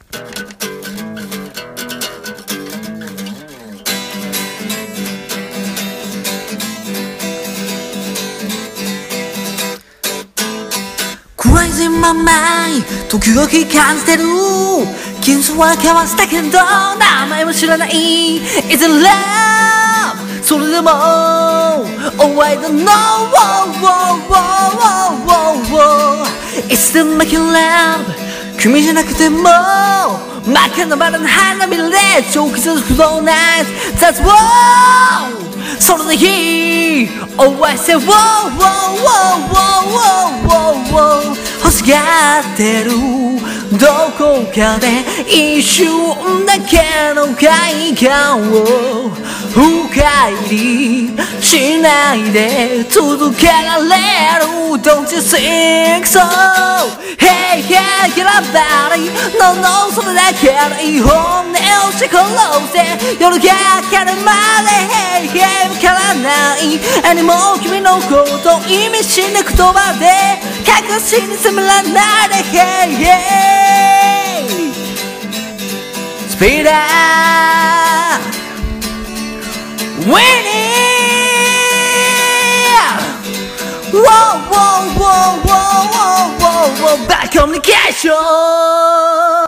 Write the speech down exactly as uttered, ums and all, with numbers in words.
Crazy in my mind 時々感じてる金属は交わしたけど名前も知らない Is it love それでも Oh I don't know oh, oh, oh, oh, oh. It's still making love 君じゃなくても真っ赤なバラの花びらで長期続く Flow Night That's wow それでいい Oh I say wow wow wow wow wow wow 欲しがってるどこかで一瞬だけの快感を深入りしないで続けられる Don't you think so Hey hey get up buddy No no それだけの本音を押し殺せ夜が明けるまで Hey hey わからない何も君のこと意味しない言葉で隠しに責められないで Hey hey Speed up Winning Whoa whoa whoa whoa whoa whoa Back communication